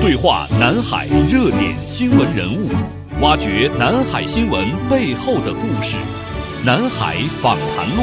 对话南海热点新闻人物，挖掘南海新闻背后的故事。南海访谈录。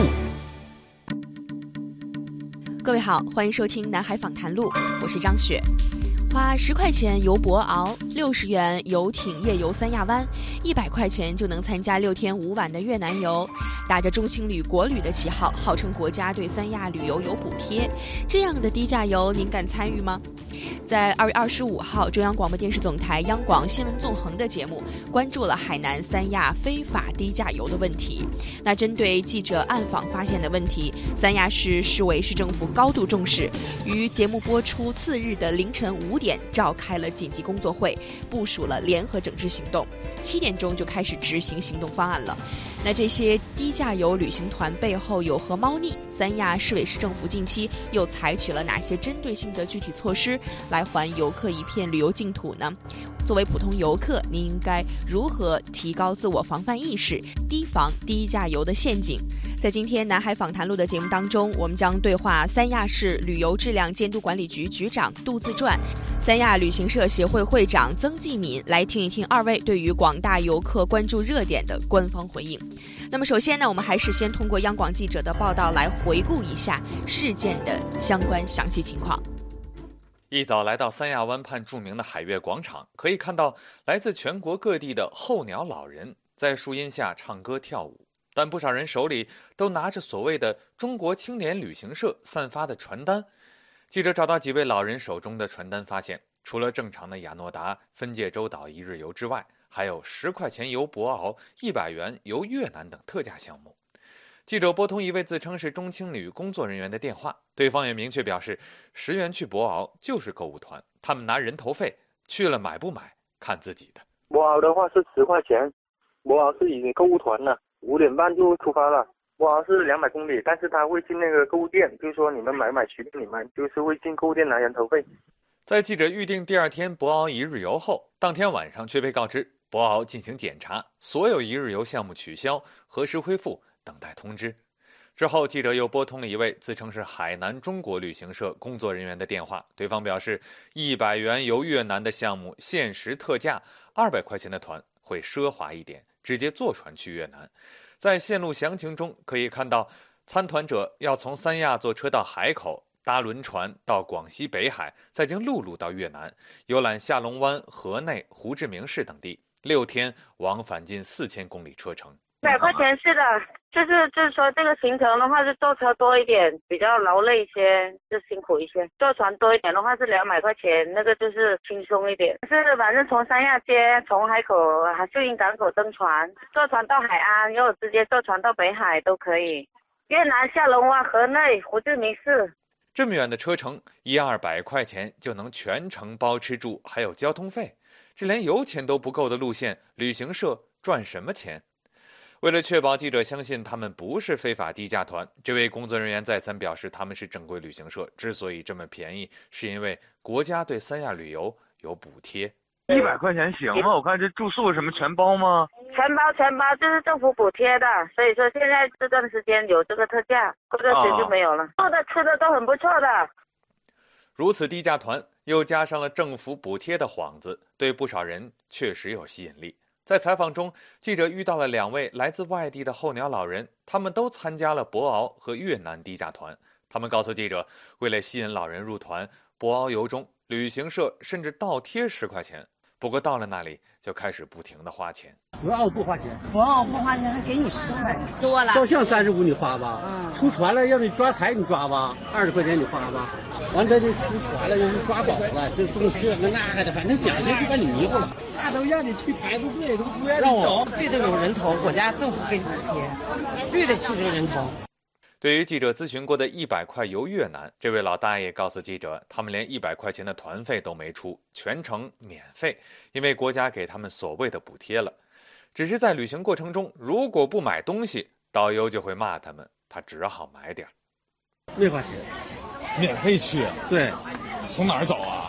各位好，欢迎收听南海访谈录，我是张雪。花10块钱游博鳌，60元游艇夜游三亚湾，100块钱就能参加6天5晚的越南游。打着中青旅国旅的旗号，号称国家对三亚旅游有补贴，这样的低价游您敢参与吗？在2月25号，中央广播电视总台央广新闻纵横的节目关注了海南三亚非法低价游的问题。那针对记者暗访发现的问题，三亚市市委市政府高度重视，于节目播出次日的凌晨5点召开了紧急工作会，部署了联合整治行动，7点钟就开始执行行动方案了。那这些低价游旅行团背后有何猫腻？三亚市委市政府近期又采取了哪些针对性的具体措施，来还游客一片旅游净土呢？作为普通游客，您应该如何提高自我防范意识，提防低价游的陷阱？在今天南海访谈录的节目当中，我们将对话三亚市旅游质量监督管理局局长杜自传、三亚旅行社协会会长曾继敏，来听一听二位对于广大游客关注热点的官方回应。那么首先呢，我们还是先通过央广记者的报道来回顾一下事件的相关详细情况。 一早来到三亚湾畔著名的海悦广场，可以看到来自全国各地的候鸟老人在树荫下唱歌跳舞，但不少人手里都拿着所谓的中国青年旅行社散发的传单。记者找到几位老人手中的传单，发现除了正常的雅诺达分界洲岛1日游之外，还有10块钱游博鳌、100元游越南等特价项目。记者拨通一位自称是中青旅工作人员的电话，对方也明确表示，10元去博鳌就是购物团，他们拿人头费，去了买不买看自己的。 博鳌的话是10块钱，博鳌是已经购物团了，5点半就出发了。博鳌是200公里，但是他会进那个购物店，就是说你们买随便你买，就是会进购物店拿人头费。 在记者预定第2天博鳌1日游后，当天晚上却被告知博鳌进行检查，所有1日游项目取消，何时恢复等待通知。之后记者又拨通了一位自称是海南中国旅行社工作人员的电话，对方表示100元游越南的项目限时特价，200块钱的团会奢华一点，直接坐船去越南。在线路详情中可以看到，参团者要从三亚坐车到海口，搭轮船到广西北海，再经陆路到越南，游览下龙湾、河内、胡志明市等地，6天往返近4000公里车程。 100块钱是的，就是说这个行程的话是坐车多一点，比较劳累一些，就辛苦一些；坐船多一点的话是200块钱，那个就是轻松一点。是反正从三亚街、从海口秀英港口登船，坐船到海安，又直接坐船到北海都可以。越南下龙湾、河内、胡志明市。 这么远的车程，100-200块钱就能全程包吃住，还有交通费，这连油钱都不够的路线，旅行社赚什么钱？为了确保记者相信他们不是非法低价团，这位工作人员再三表示他们是正规旅行社，之所以这么便宜，是因为国家对三亚旅游有补贴。 100块钱行吗？我看这住宿什么全包吗？ 全包，就是政府补贴的，所以说现在这段时间有这个特价，过段时间就没有了。住的吃的都很不错的。 如此低价团又加上了政府补贴的幌子，对不少人确实有吸引力。在采访中，记者遇到了2位来自外地的候鸟老人，他们都参加了博鳌和越南低价团。他们告诉记者，为了吸引老人入团，博鳌游中旅行社甚至倒贴10块钱，不过到了那里就开始不停地花钱。 博鳌不花钱， 博鳌不花钱，还给你10块，多了。 照相35你花吧，出船了要你抓财你抓吧，20块钱你花吧。完这就出船了，要是抓宝了，这中这个那个的，反正奖金就把你迷糊了。那都让你去排个队，都不愿意走。 对这种人头，国家政府给你补贴，必得去这个人头。 对于记者咨询过的100块游越南，这位老大爷告诉记者，他们连100块钱的团费都没出，全程免费，因为国家给他们所谓的补贴了。只是在旅行过程中，如果不买东西，导游就会骂他们，他只好买点。 没花钱， 免费去？ 对。 从哪儿走啊？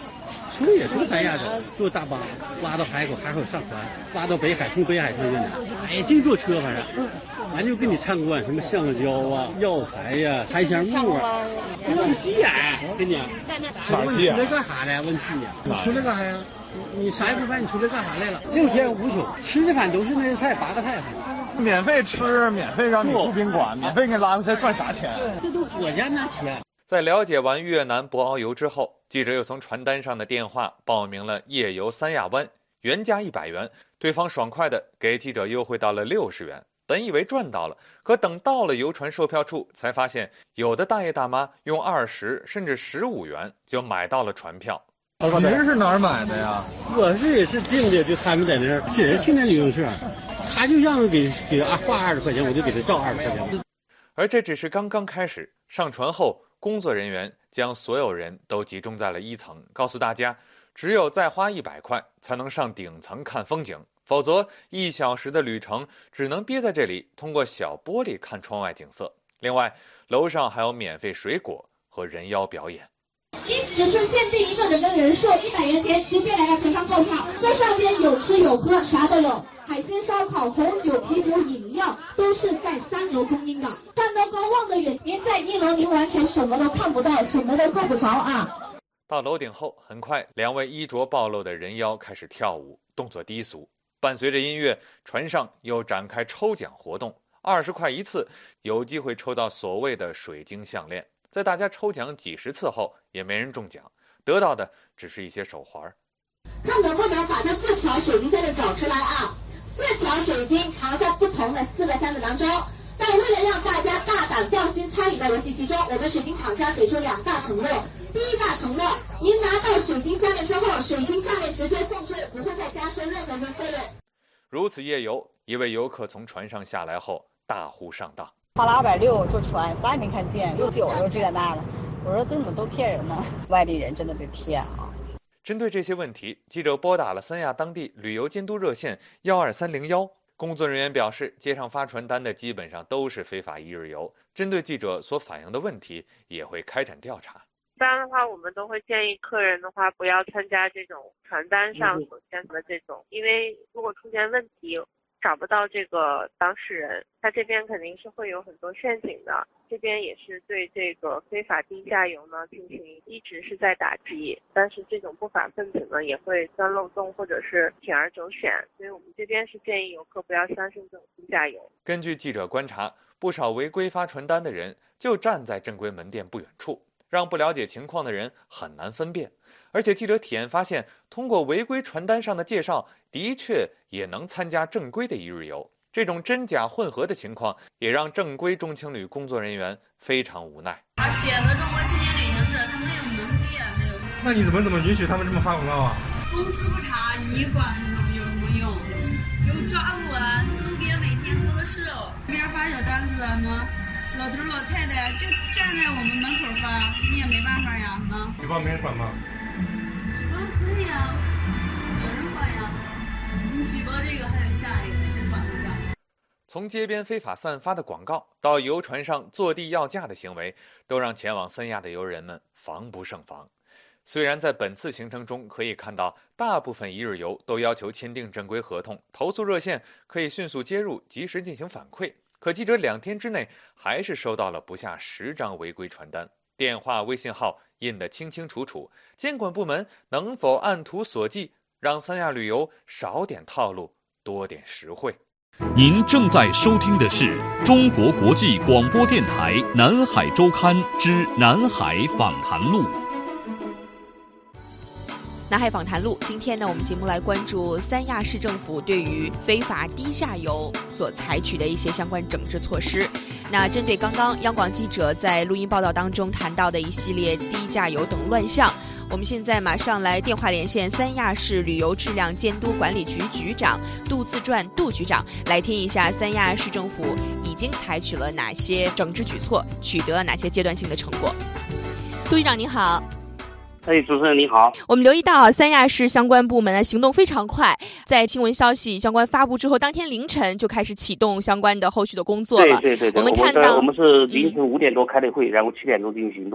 出也出三亚的，坐大巴拉到海口，海口上船，拉到北海，从北海上云南。哎，净坐车反正，完就给你参观什么橡胶啊、药材呀、檀香木啊。问急眼，跟你哪儿急眼？你出来干啥来？问急眼，你出来干啥呀？你啥也不办，你出来干啥来了？6天5宿，吃的饭都是那些菜，8个菜。 免费吃，免费让你住宾馆，免费给你拉回来，赚啥钱？ 这都国家拿钱。 在了解完越南博鳌游之后，记者又从传单上的电话报名了夜游三亚湾，原价100元，对方爽快的给记者优惠到了60元。本以为赚到了，可等到了游船售票处，才发现有的大爷大妈用20甚至15元就买到了船票。 你这是哪儿买的呀？ 我也是订的，就他们在那儿，这人青年旅行社，他就让人给花20块钱，我就给他照20块钱。 而这只是刚刚开始，上船后，工作人员将所有人都集中在了1层，告诉大家，只有再花100块才能上顶层看风景，否则1小时的旅程只能憋在这里，通过小玻璃看窗外景色。另外，楼上还有免费水果和人妖表演。 只是限定1个人的人数，100元钱直接来到前方购票。这上边有吃有喝，啥都有，海鲜、烧烤、红酒、啤酒、饮料都是在3楼供应的。站到高望得远，您在1楼您完全什么都看不到，什么都够不着啊。 到楼顶后，很快2位衣着暴露的人妖开始跳舞，动作低俗。伴随着音乐，船上又展开抽奖活动，20块一次，有机会抽到所谓的水晶项链。在大家抽奖几十次后，也没人中奖，得到的只是一些手环。 看能不能把这4条水晶项链找出来啊！4条水晶藏在不同的4个箱子当中。但为了让大家大胆放心参与到游戏其中，我们水晶厂家给出2大承诺。第一大承诺，您拿到水晶项链之后，水晶项链直接送出，不会再加收任何费用。 如此夜游，一位游客从船上下来后大呼上当。 花了260坐船，啥也没看见，又酒又这那的。我说这怎么都骗人呢？外地人真的被骗啊！ 针对这些问题，记者拨打了三亚当地旅游监督热线12301。工作人员表示，街上发传单的基本上都是非法1日游，针对记者所反映的问题，也会开展调查。 一般的话，我们都会建议客人的话不要参加这种传单上所签的这种，因为如果出现问题，找不到这个当事人，他这边肯定是会有很多陷阱的。这边也是对这个非法低价游呢进行一直是在打击，但是这种不法分子呢也会钻漏洞或者是铤而走险，所以我们这边是建议游客不要相信这种低价游。 根据记者观察，不少违规发传单的人就站在正规门店不远处，让不了解情况的人很难分辨。而且记者体验发现，通过违规传单上的介绍，的确也能参加正规的1日游。这种真假混合的情况，也让正规中青旅工作人员非常无奈。 写的中国青年旅行社，他们有门店，没有。 那你怎么允许他们这么发广告啊？ 公司不查，你管有什么用？有抓不完，更别每天多的是哦。这边发小单子呢，老头老太太就站在我们门口发，你也没办法呀，呢。 举报没人管吗？ 举报可以啊，有人管呀。你举报这个还有下一个，谁管得着？ 从街边非法散发的广告到游船上坐地要价的行为，都让前往三亚的游人们防不胜防。虽然在本次行程中可以看到，大部分1日游都要求签订正规合同，投诉热线可以迅速接入，及时进行反馈。可记者2天之内还是收到了不下10张违规传单，电话、微信号印得清清楚楚。监管部门能否按图索骥，让三亚旅游少点套路，多点实惠？ 您正在收听的是中国国际广播电台南海周刊之南海访谈录。 南海访谈录，今天呢，我们节目来关注三亚市政府对于非法低价游所采取的一些相关整治措施。那针对刚刚央广记者在录音报道当中谈到的一系列低价游等乱象，我们现在马上来电话连线三亚市旅游质量监督管理局局长杜自传杜局长，来听一下三亚市政府已经采取了哪些整治举措，取得了哪些阶段性的成果。杜局长您好。 主持人你好。 我们留意到三亚市相关部门的行动非常快，在新闻消息相关发布之后，当天凌晨就开始启动相关的后续的工作了。 对， 我们看到我们是凌晨5点多开的会，然后7点钟进行行动的。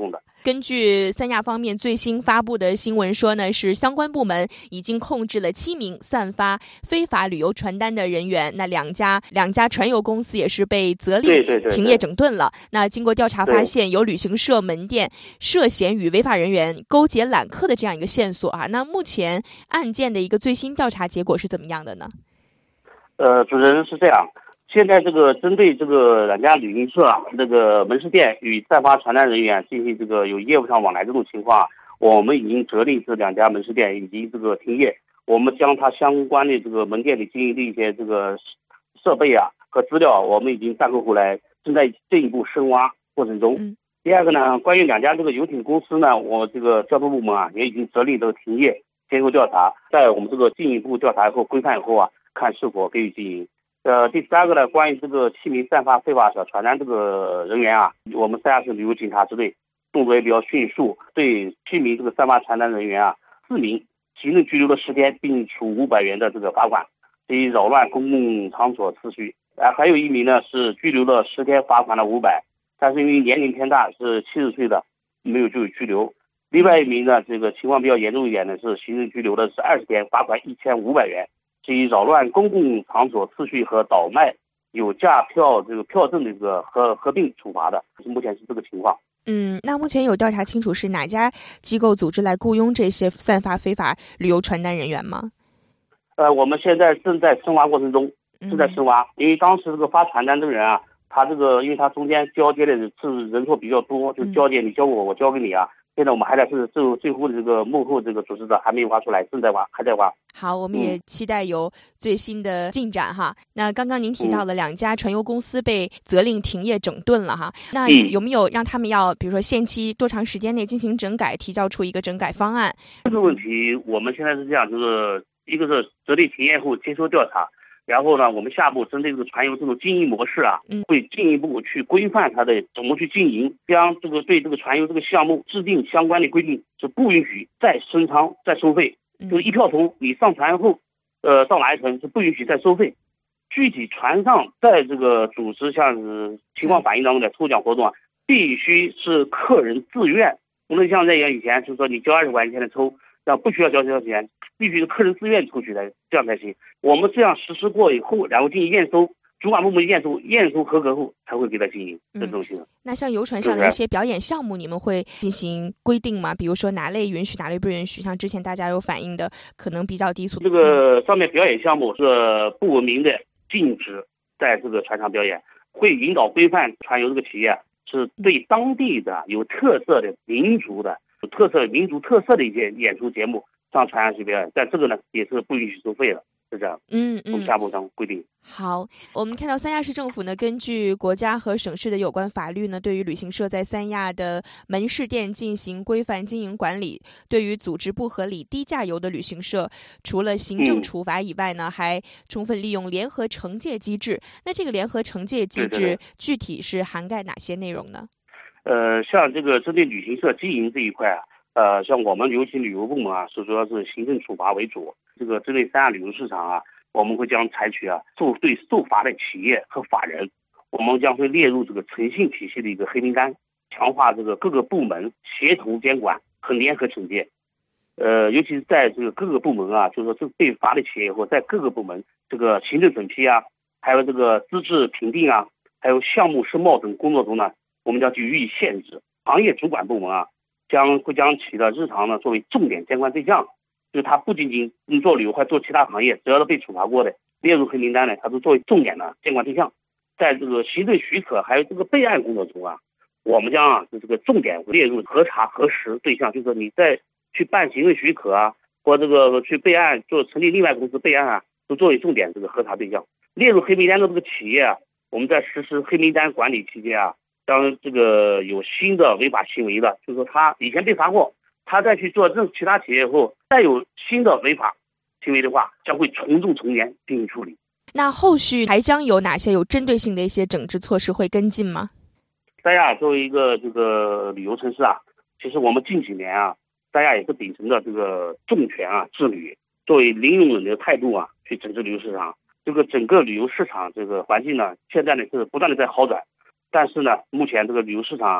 根据三亚方面最新发布的新闻说呢，是相关部门已经控制了7名散发非法旅游传单的人员，那两家传邮公司也是被责令停业整顿了。那经过调查发现，有旅行社门店涉嫌与违法人员勾结揽客的这样一个线索啊。那目前案件的一个最新调查结果是怎么样的呢？ 主持人是这样。现在这个针对这个两家旅行社这个门市店与散发传单人员进行这个有业务上往来这种情况，我们已经责令这两家门市店以及这个停业。我们将它相关的这个门店里经营的一些这个设备和资料，我们已经暂扣回来，正在进一步深挖过程中。第二个呢，关于两家这个游艇公司呢，我这个交通部门也已经责令这个停业接受调查，在我们这个进一步调查以后规范以后看是否给予经营。第三个呢，关于这个7名散发非法小传单这个人员我们三亚市旅游警察支队动作也比较迅速，对7名这个散发传单人员4名行政拘留了10天，并处500元的这个罚款，以扰乱公共场所秩序。还有1名呢是拘留了10天，罚款了500，但是因为年龄偏大，是70岁的，没有就拘留。另外1名呢，这个情况比较严重一点的是行政拘留的是20天，罚款1500元。以扰乱公共场所秩序和倒卖有价票这个票证的这个合并处罚的，目前是这个情况。 那目前有调查清楚是哪家机构组织来雇佣这些散发非法旅游传单人员吗？ 我们现在正在深挖过程中，因为当时这个发传单的人他这个因为他中间交接的是人数比较多，就交接你交我，我交给你现在我们还在是最后的这个幕后这个组织者还没有挖出来，正在挖，还在挖。 好，我们也期待有最新的进展那刚刚您提到的两家传邮公司被责令停业整顿了那有没有让他们比如说限期多长时间内进行整改，提交出一个整改方案？ 这个问题我们现在是这样，就是一个是责令停业后接收调查，然后呢，我们下步针对这个传邮这种经营模式会进一步去规范它的怎么去经营，将这个对这个传邮这个项目制定相关的规定，是不允许再升舱再收费。就是一票通，你上船后，到哪一层是不允许再收费。具体船上在这个组织像是情况反映当中的抽奖活动必须是客人自愿，不能像这样以前就是说你交20块钱的抽，不需要交多少钱，必须是客人自愿抽取的，这样才行。我们这样实施过以后，然后进行验收，主管部门验收合格后才会给他经营这种情况。 那像游船上的一些表演项目，你们会进行规定吗？比如说哪类允许，哪类不允许？像之前大家有反映的，可能比较低俗。 这个上面表演项目是不文明的，禁止在这个船上表演，会引导规范船游这个企业是对当地的有特色的民族特色的一些演出节目上船上去表演，但这个呢也是不允许收费的。是这样，我们下步上规定。 好，我们看到三亚市政府呢，根据国家和省市的有关法律呢，对于旅行社在三亚的门市店进行规范经营管理。对于组织不合理低价游的旅行社，除了行政处罚以外呢，还充分利用联合惩戒机制。那这个联合惩戒机制具体是涵盖哪些内容呢？ 像这个针对旅行社经营这一块像我们游行旅游部门是主要是行政处罚为主。这个针对三亚旅游市场我们会将采取对受罚的企业和法人，我们将会列入这个诚信体系的一个黑名单，强化这个各个部门协同监管和联合惩戒。尤其是在这个各个部门就是说这被罚的企业或在各个部门这个行政审批还有这个资质评定还有项目申报等工作中呢，我们将予以限制。行业主管部门会将其的日常呢作为重点监管对象，就是它不仅仅做旅游或做其他行业，只要是被处罚过的列入黑名单呢，它都作为重点的监管对象。在这个行政许可还有这个备案工作中我们将这个重点列入核查核实对象，就是说你在去办行政许可或这个去备案做成立另外公司备案都作为重点这个核查对象。列入黑名单的这个企业我们在实施黑名单管理期间当这个有新的违法行为的，就是说他以前被罚过，他再去做其他企业后再有新的违法行为的话，将会从重从严进行处理。 那后续还将有哪些有针对性的一些整治措施会跟进吗？ 三亚作为一个这个旅游城市其实我们近几年三亚也是秉承着这个重拳治旅，作为零容忍的态度去整治旅游市场。这个整个旅游市场这个环境呢，现在呢是不断的在好转。但是呢，目前这个旅游市场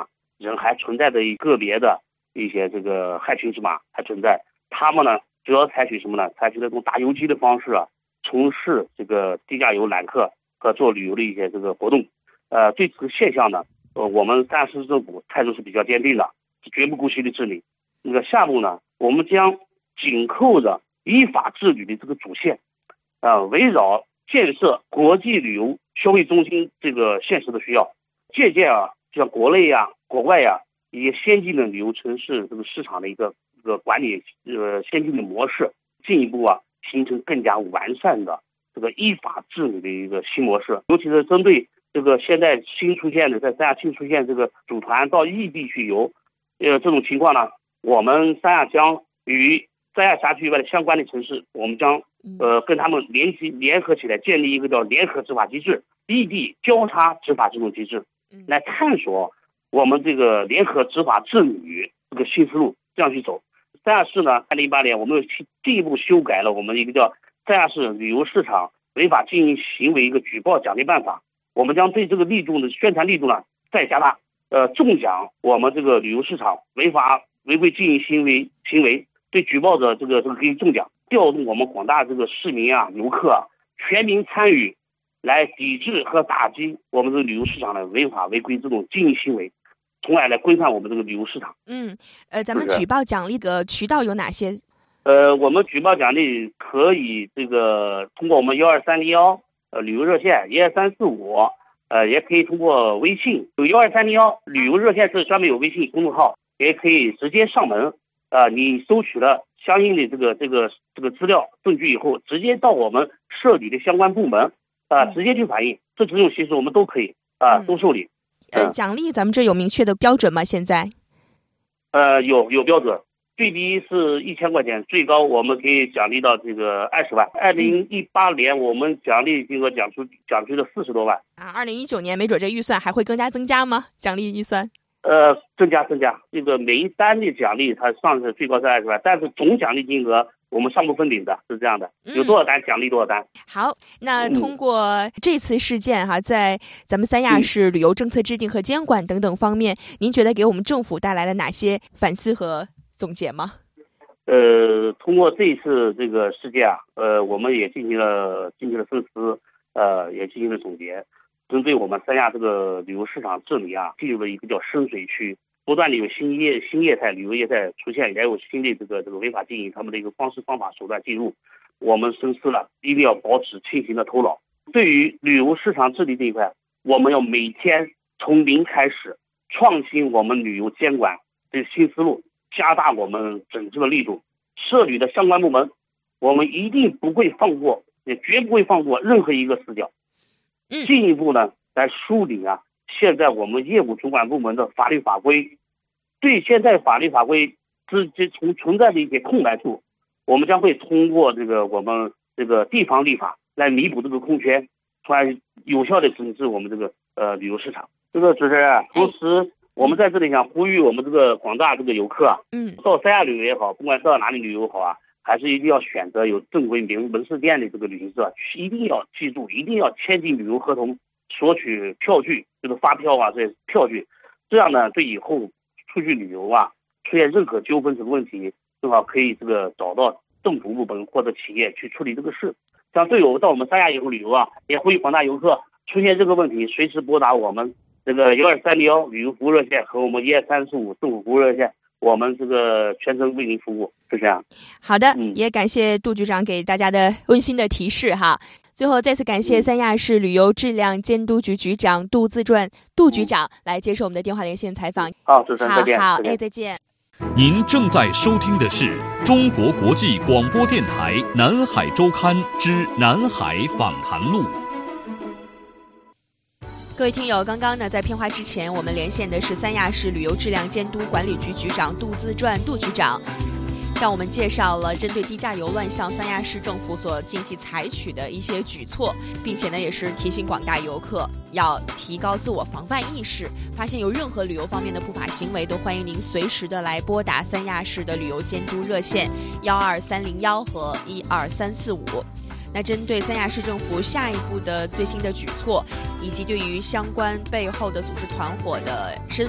人还存在着个别的一些这个害群之马还存在，他们呢主要采取什么呢？采取这种打游击的方式啊，从事这个低价游揽客和做旅游的一些这个活动。对这个现象呢，我们三亚市政府态度是比较坚定的，绝不姑息的治理。那个下步呢，我们将紧扣着依法治理的这个主线，围绕建设国际旅游消费中心这个现实的需要，借鉴像国内国外一些先进的旅游城市这个市场的一个管理先进的模式，进一步形成更加完善的这个依法治理的一个新模式。尤其是针对这个现在在三亚新出现这个组团到异地去游，这种情况呢，我们三亚将与三亚辖区以外的相关的城市，我们将跟他们联合起来，建立一个叫联合执法机制，异地交叉执法这种机制，来探索我们这个联合执法治理这个新思路，这样去走。三亚市呢，2018年我们又进一步修改了我们一个叫三亚市旅游市场违法经营行为一个举报奖励办法，我们将对这个力度的宣传力度呢再加大，重奖我们这个旅游市场违规经营行为，对举报者这个给予重奖，调动我们广大这个市民游客全民参与，来抵制和打击我们这个旅游市场的违法违规这种经营行为，从而来规范我们这个旅游市场。 咱们举报奖励的渠道有哪些？ 我们举报奖励可以这个通过我们12301旅游热线12345，也可以通过微信，有12301旅游热线是专门有微信公众号，也可以直接上门，你收取了相应的这个资料证据以后，直接到我们社旅的相关部门直接去反映，这几种形式我们都可以都受理。 奖励咱们这有明确的标准吗？现在？ 有标准，最低是1000块钱，最高我们可以奖励到这个20万。2018年我们奖励金额奖出了40多万。 2019年没准这预算还会更加增加吗？奖励预算？ 增加，这个每一单的奖励它上是最高是20万，但是总奖励金额我们上不封顶的，是这样的，有多少单奖励多少单。 好，那通过这次事件在咱们三亚市旅游政策制定和监管等等方面，您觉得给我们政府带来了哪些反思和总结吗？ 通过这一次这个事件我们也进行了深思，也进行了总结。针对我们三亚这个旅游市场治理进入了一个叫深水区，不断的有新业态旅游业态出现，也有新的这个违法经营他们的一个方式方法手段进入，我们深思了，一定要保持清醒的头脑。对于旅游市场治理这一块，我们要每天从零开始，创新我们旅游监管的新思路，加大我们整治的力度。社旅的相关部门，我们一定不会放过，也绝不会放过任何一个死角。进一步呢，来梳理现在我们业务主管部门的法律法规，对现在法律法规存在的一些空白处，我们将会通过我们这个地方立法来弥补这个空缺，从而有效的整治我们这个旅游市场。这个主持人，同时我们在这里想呼吁我们这个广大这个游客到三亚旅游也好，不管到哪里旅游也好还是一定要选择有正规门市店的这个旅行社，一定要记住，一定要签订旅游合同，索取票据，就是发票这些票据，这样呢，对以后出去旅游出现任何纠纷什么问题，正好可以找到政府部门或者企业去处理这个事。像队友到我们三亚以后旅游也呼吁广大游客出现这个问题，随时拨打我们这个12301旅游服务热线和我们12345政府服务热线，我们这个全程为您服务，是这样。 好的，也感谢杜局长给大家的温馨的提示最后再次感谢三亚市旅游质量监督局局长杜自传杜局长来接受我们的电话连线采访。 好，主持人再见。 好，再见。 您正在收听的是中国国际广播电台南海周刊之南海访谈录。 各位听友，刚刚呢，在片花之前，我们连线的是三亚市旅游质量监督管理局局长杜自传杜局长，向我们介绍了针对低价游乱象三亚市政府所近期采取的一些举措，并且呢，也是提醒广大游客要提高自我防范意识，发现有任何旅游方面的不法行为，都欢迎您随时的来拨打三亚市的旅游监督热线12301和12345。那针对三亚市政府下一步的最新的举措，以及对于相关背后的组织团伙的深挖，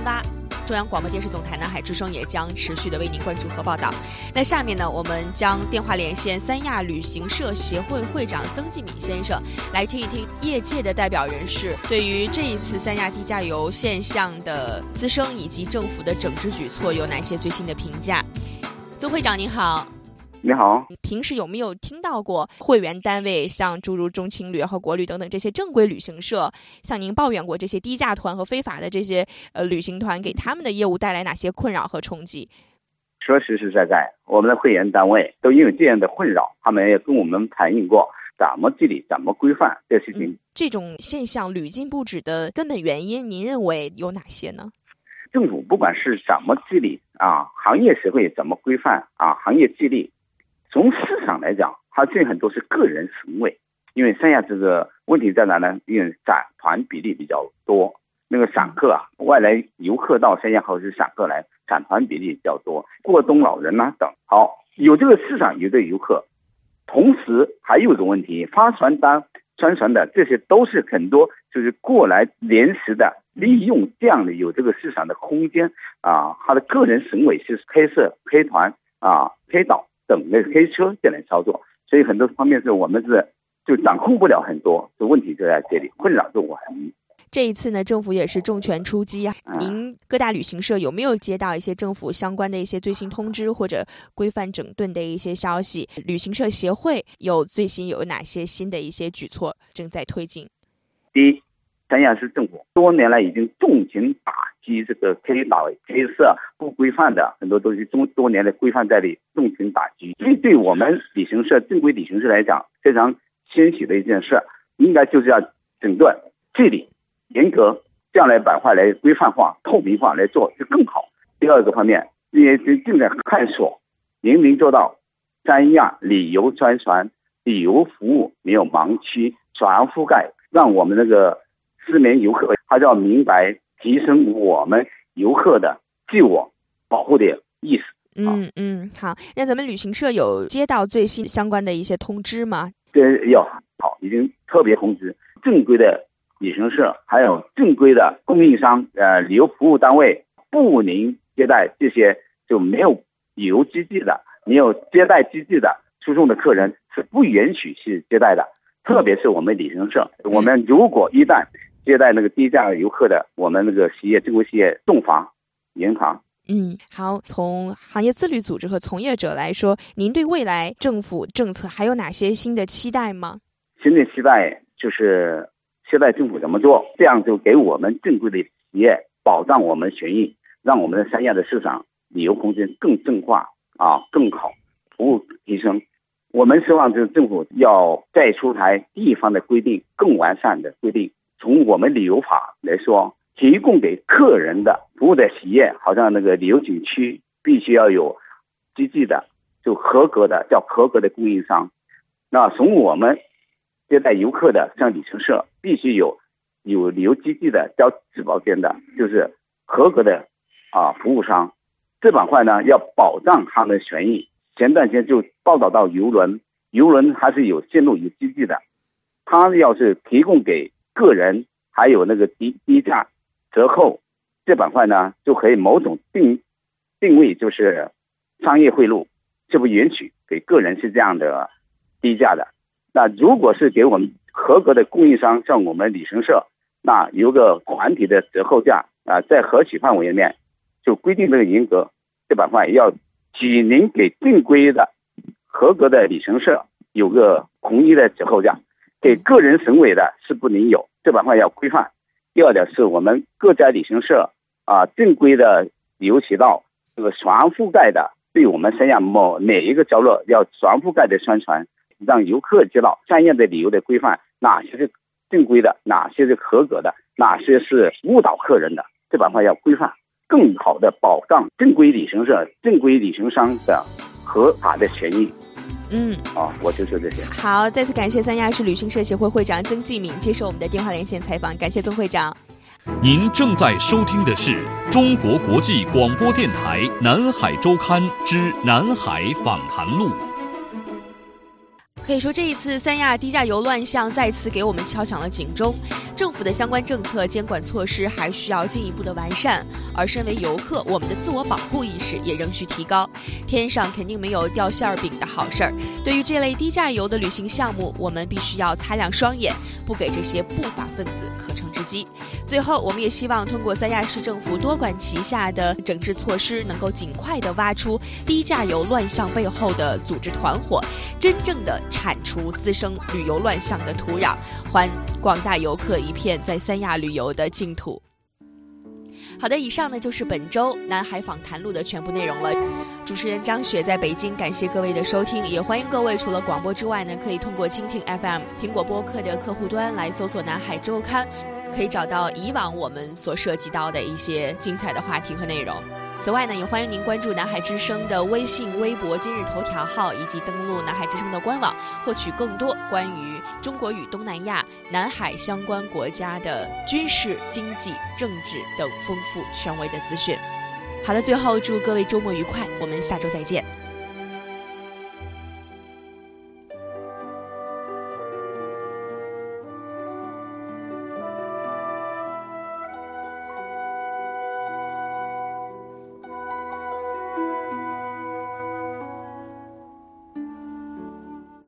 中央广播电视总台南海之声也将持续的为您关注和报道。那下面呢，我们将电话连线三亚旅行社协会会长曾纪敏先生，来听一听业界的代表人士对于这一次三亚低价游现象的滋生以及政府的整治举措有哪些最新的评价。曾会长您好。 你好， 平时有没有听到过会员单位像诸如中青旅和国旅等等这些正规旅行社向您抱怨过这些低价团和非法的这些旅行团给他们的业务带来哪些困扰和冲击？ 说实实在在，我们的会员单位都因为这样的困扰，他们也跟我们反映过怎么治理、怎么规范这事情。 这种现象屡禁不止的根本原因，您认为有哪些呢？ 政府不管是怎么治理行业协会怎么规范行业纪律，从市场来讲，它这很多是个人行为。因为三亚这个问题在哪呢？因为散团比例比较多，那个散客外来游客到三亚后是散客来，散团比例比较多，过冬老人等。好，有这个市场，有这个游客，同时还有一个问题，发传单、宣传的这些都是很多就是过来临时的，利用这样的有这个市场的空间他的个人行为是黑社、黑团黑道等的黑车这样操作，所以很多方面是我们就掌控不了很多，这问题就在这里，困扰着我很。 这一次呢，政府也是重拳出击您各大旅行社有没有接到一些政府相关的一些最新通知或者规范整顿的一些消息？旅行社协会最新有哪些新的一些举措正在推进？ 第一，三亚市政府多年来已经重拳打击这个黑道、黑社不规范的很多东西，多年的规范在里重拳打击。所以对我们旅行社、正规旅行社来讲，非常欣喜的一件事，应该就是要整顿、治理、严格，这样来板块来规范化、透明化来做就更好。第二个方面，也正在探索明明做到三亚旅游宣传、旅游服务没有盲区，全覆盖，让我们那个市民游客还是要明白提升我们游客的自我保护的意识。 好，那咱们旅行社有接到最新相关的一些通知吗？ 已经特别通知正规的旅行社还有正规的供应商旅游服务单位不能接待这些就没有旅游基地的、没有接待基地的输送的客人，是不允许去接待的。特别是我们旅行社，我们如果一旦接待那个低价游客的，我们那个企业正规企业重罚严罚。 好，从行业自律组织和从业者来说，您对未来政府政策还有哪些新的期待吗？ 新的期待就是期待政府怎么做，这样就给我们正规的企业保障我们权益，让我们的三亚的市场旅游空间更正化更好，服务提升。我们希望就是政府要再出台地方的规定，更完善的规定。从我们旅游法来说，提供给客人的服务的企业，好像那个旅游景区必须要有积极的，就合格的，叫合格的供应商。那从我们接待游客的，像旅行社必须有旅游基地的，叫质保店的，就是合格的服务商。这板块呢，要保障他们的权益。前段时间就报道到邮轮还是有线路有基地的，他要是提供给个人还有那个低价折扣，这板块呢就可以某种定位就是商业贿赂，是不允许给个人是这样的低价的。那如果是给我们合格的供应商，像我们旅行社，那有个团体的折扣价在合取范围里面就规定这个严格，这板块要只能给正规的合格的旅行社有个统一的折扣价，给个人行为的是不能有，这板块要规范。第二点是我们各家旅行社正规的旅游渠道这个全覆盖的，对我们三亚每一个角落要全覆盖的宣传，让游客知道三亚的旅游的规范，哪些是正规的，哪些是合格的，哪些是误导客人的，这板块要规范，更好的保障正规旅行社、正规旅行商的合法的权益。我就说这些。 好，再次感谢三亚市旅行社协会会长曾纪敏接受我们的电话连线采访，感谢曾会长。 您正在收听的是中国国际广播电台南海周刊之南海访谈录。 可以说这一次三亚低价游乱象再次给我们敲响了警钟，政府的相关政策监管措施还需要进一步的完善，而身为游客，我们的自我保护意识也仍需提高。天上肯定没有掉馅饼的好事儿，对于这类低价游的旅行项目，我们必须要擦亮双眼，不给这些不法分子可乘之机。最后，我们也希望通过三亚市政府多管齐下的整治措施，能够尽快的挖出低价游乱象背后的组织团伙，真正的铲除滋生旅游乱象的土壤，还广大游客一片在三亚旅游的净土。好的，以上呢就是本周南海访谈录的全部内容了。主持人张雪在北京，感谢各位的收听，也欢迎各位除了广播之外呢，可以通过蜻蜓 FM、苹果播客的客户端来搜索南海周刊，可以找到以往我们所涉及到的一些精彩的话题和内容。此外呢，也欢迎您关注南海之声的微信、微博、今日头条号，以及登录南海之声的官网，获取更多关于中国与东南亚、南海相关国家的军事、经济、政治等丰富权威的资讯。好了，最后祝各位周末愉快，我们下周再见。